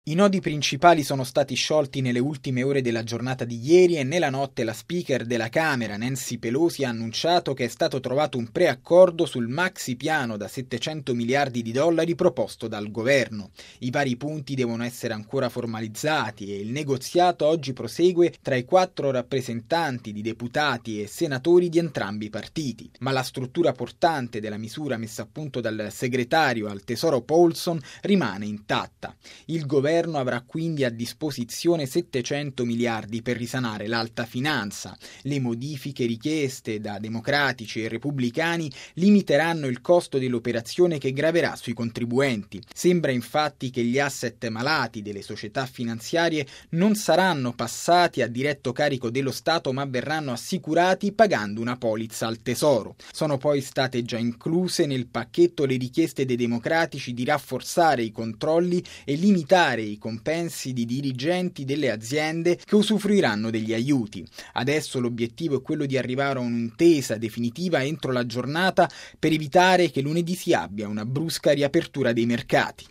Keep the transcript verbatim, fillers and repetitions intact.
I nodi principali sono stati sciolti nelle ultime ore della giornata di ieri e nella notte la speaker della Camera, Nancy Pelosi, ha annunciato che è stato trovato un preaccordo sul maxi piano da settecento miliardi di dollari proposto dal governo. I vari punti devono essere ancora formalizzati e il negoziato oggi prosegue tra i quattro rappresentanti di deputati e senatori di entrambi i partiti. Ma la struttura portante della misura messa a punto dal segretario al Tesoro Paulson rimane intatta. Il governo avrà quindi a disposizione settecento miliardi per risanare l'alta finanza. Le modifiche richieste da democratici e repubblicani limiteranno il costo dell'operazione che graverà sui contribuenti. Sembra infatti che gli asset malati delle società finanziarie non saranno passati a diretto carico dello Stato, ma verranno assicurati pagando una polizza al Tesoro. Sono poi state già incluse nel pacchetto le richieste dei democratici di rafforzare i controlli e limitare i compensi di dirigenti delle aziende che usufruiranno degli aiuti. Adesso l'obiettivo è quello di arrivare a un'intesa definitiva entro la giornata per evitare che lunedì si abbia una brusca riapertura dei mercati.